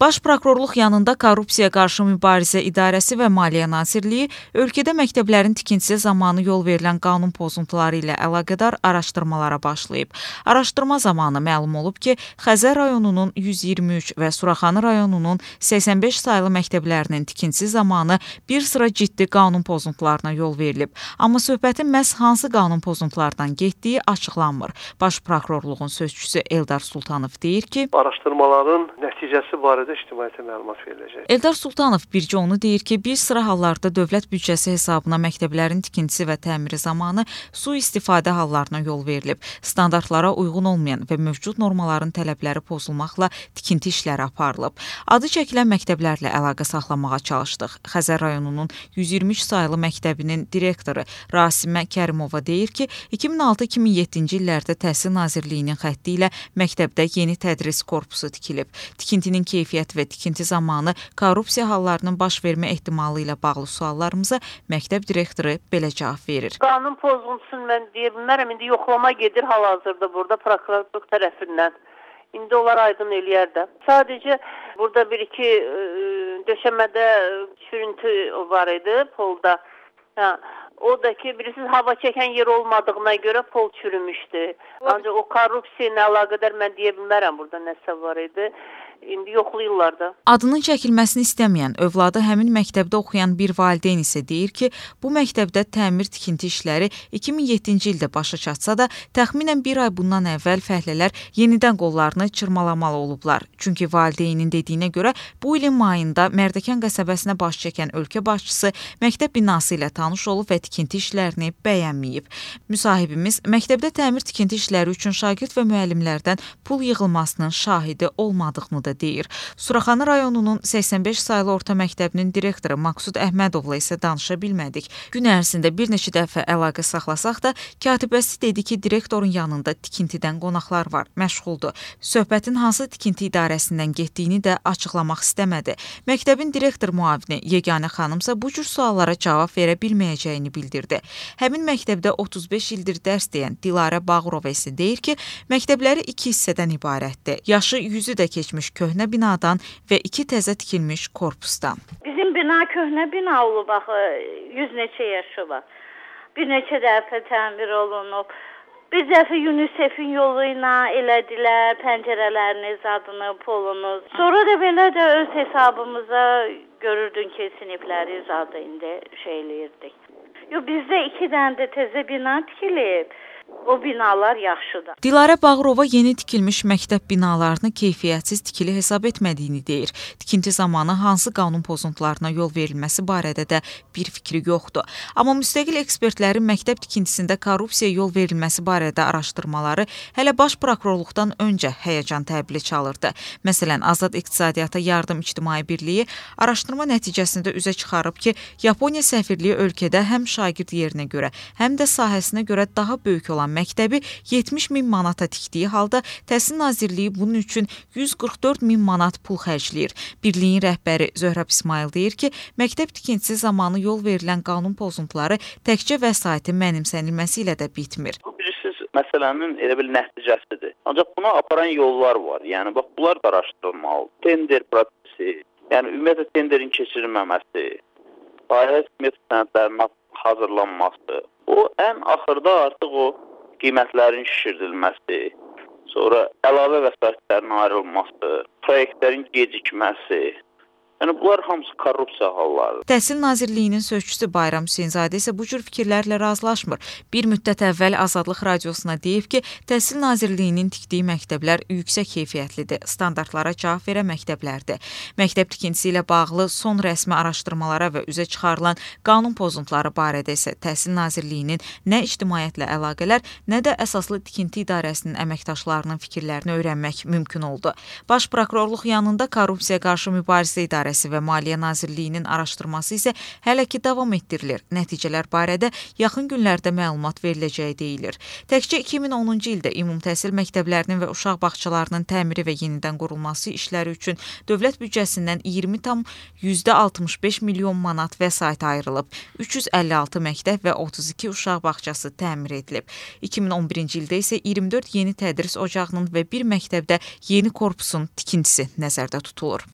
Baş Prokurorluq yanında Korrupsiya qarşı mübarizə idarəsi və Maliyyə Nazirliyi ölkədə məktəblərin tikintisi zamanı yol verilən qanun pozuntuları ilə əlaqədar araşdırmalara başlayıb. Araşdırma zamanı məlum olub ki, Xəzər rayonunun 123 və Suraxanı rayonunun 85 saylı məktəblərinin tikintisi zamanı bir sıra ciddi qanun pozuntularına yol verilib. Amma söhbətin məhz hansı qanun pozuntulardan getdiyi açıqlanmır. Baş Prokurorluğun sözçüsü Eldar Sultanov deyir ki, araşdırmaların nəticəsi barədə ictimaiyyətə məlumat veriləcək. Eldar Sultanov bircə onu deyir ki, bir sıra hallarda dövlət büdcəsi hesabına məktəblərin tikintisi və təmiri zamanı sui-istifadə hallarına yol verilib. Standartlara uyğun olmayan və mövcud normaların tələbləri pozulmaqla tikinti işləri aparılıb. Adı çəkilən məktəblərlə əlaqə saxlamağa çalışdıq. Xəzər rayonunun 123 saylı məktəbinin direktoru Rasimə Kərimova deyir ki, 2006-2007-ci illərdə Təhsil Nazirliyinin xətti ilə məktəbdə yeni tədris korpusu tikilib. Tikintinin keyfiyyət və tikinti zamanı korrupsiya hallarının baş vermə ehtimalı ilə bağlı suallarımıza məktəb direktoru belə cavab verir. Qanun pozuntusunu mən deyə bilmərəm. İndi yoxlama gedir hal-hazırda burada prokurorluq tərəfindən. İndi onlar aydın eləyər də. Sadəcə burada bir-iki döşəmədə çürüntü var idi polda. O da ki, bilirsiniz, hava çəkən yer olmadığına görə pol çürümüşdü. Ancaq o korrupsiya ilə əlaqədar mən deyə bilmərəm burada nəsə var idi. İndi yoxlayırlar da. Adının çəkilməsini istəməyən, övladı həmin məktəbdə oxuyan bir valideyn isə deyir ki, bu məktəbdə təmir tikinti işləri 2007-ci ildə başa çatsa da, təxminən bir ay bundan əvvəl fəhlələr yenidən qollarını çırmalamalı olublar. Çünki valideynin dediyinə görə bu ilin mayında Mərdəkan qəsəbəsinə baş çəkən ölkə başçısı məktəb binası ilə tanış olub və tikinti işlərini bəyənməyib. Müsahibimiz məktəbdə təmir tikinti işləri üçün şagird və müəllimlərdən pul yığılmasının şahidi olmadığını da deyir. Suraxanı rayonunun 85 saylı orta məktəbinin direktoru Maqsud Əhmədovla isə danışa bilmədik. Gün ərzində bir neçə dəfə əlaqə saxlasaq da, katibəsi dedi ki, direktorun yanında tikintidən qonaqlar var, məşğuldur. Söhbətin hansı tikinti idarəsindən getdiyini də açıqlamaq istəmədi. Məktəbin direktor müavini Yeganə xanımsa bu cür suallara cavab verə bilməyəcəyini bildirdi. Həmin məktəbdə 35 ildir dərs deyən Dilarə Bağırova isə deyir ki, məktəbləri 2 hissədən ibarətdir. Yaşı 100-ü də keçmiş köhnə binadan və 2 təzə tikilmiş korpusdan. Bizim bina köhnə bina olub, axı 100 neçə yaşı var. Bir neçə dəfə təmir olunub. Bir dəfə UNICEF-in yolu ilə elədilər pəncərələriniz, adını, polunu. Sonra da belə də öz hesabımıza görürdün ki, sinifləri zadı indi eləyirdik. Bizdə 2 dənə də təzə bina tikilib. O binalar yaxşıdır. Dilarə Bağırova yeni tikilmiş məktəb binalarını keyfiyyətsiz tikili hesab etmədiyini deyir. Tikinti zamanı hansı qanun pozuntularına yol verilməsi barədə də bir fikri yoxdur. Amma müstəqil ekspertlərin məktəb tikintisində korrupsiya yol verilməsi barədə araşdırmaları hələ Baş Prokurorluqdan öncə həyəcan təbili çalırdı. Məsələn, Azad İqtisadiyyata Yardım İctimai Birliyi araşdırma nəticəsində üzə çıxarıb ki, Yaponiya səfirliyi ölkədə həm şagird yerinə görə, həm də sahəsinə görə daha böyük olan məktəbi 70 min manata tikdiyi halda Təhsil Nazirliyi bunun üçün 144 min manat pul xərcləyir. Birliyin rəhbəri Zöhrəb İsmail deyir ki, məktəb tikintisi zamanı yol verilən qanun pozuntuları təkcə vəsaitin mənimsənilməsi ilə də bitmir. Bilirsiniz, məsələnin elə bir nəticəsidir. Ancaq buna aparan yollar var. Yəni, bax, bunlar da araşdırılmalı. Tender prosesi, yəni ümumiyyətlə tenderin keçirilməməsi, layihə smet sənədlərinin hazırlanması, o ən axırda artıq o qiymətlərin şişirdilməsi, sonra əlavə vəsaitlərin ayrılması, proyektlərin gecikməsi, yəni bunlar hamısı korrupsiya halları. Təhsil Nazirliyinin sözçüsü Bayram Hüseynzadə isə bu cür fikirlərlə razılaşmır. Bir müddət əvvəl Azadlıq Radiosuna deyib ki, Təhsil Nazirliyinin tikdiyi məktəblər yüksək keyfiyyətlidir, standartlara cavab verən məktəblərdir. Məktəb tikintisi ilə bağlı son rəsmi araşdırmalara və üzə çıxarılan qanun pozuntuları barədə isə Təhsil Nazirliyinin nə ictimaiyyətlə əlaqələr, nə də əsaslı tikinti idarəsinin əməkdaşlarının fikirlərini öyrənmək mümkün oldu. Baş Prokurorluq yanında Korrupsiya qarşı mübarizə idarəsi və Maliyyə Nazirliyinin araşdırması isə hələ ki davam etdirilir. Nəticələr barədə yaxın günlərdə məlumat veriləcəyi deyilir. Təkcə 2010-cu ildə ümumi təhsil məktəblərinin və uşaq bağçalarının təmiri və yenidən qurulması işləri üçün dövlət büdcəsindən 20,65 milyon manat vəsait ayrılıb. 356 məktəb və 32 uşaq bağçası təmir edilib. 2011-ci ildə isə 24 yeni tədris ocağının və bir məktəbdə yeni korpusun tikintisi nəzərdə tutulur.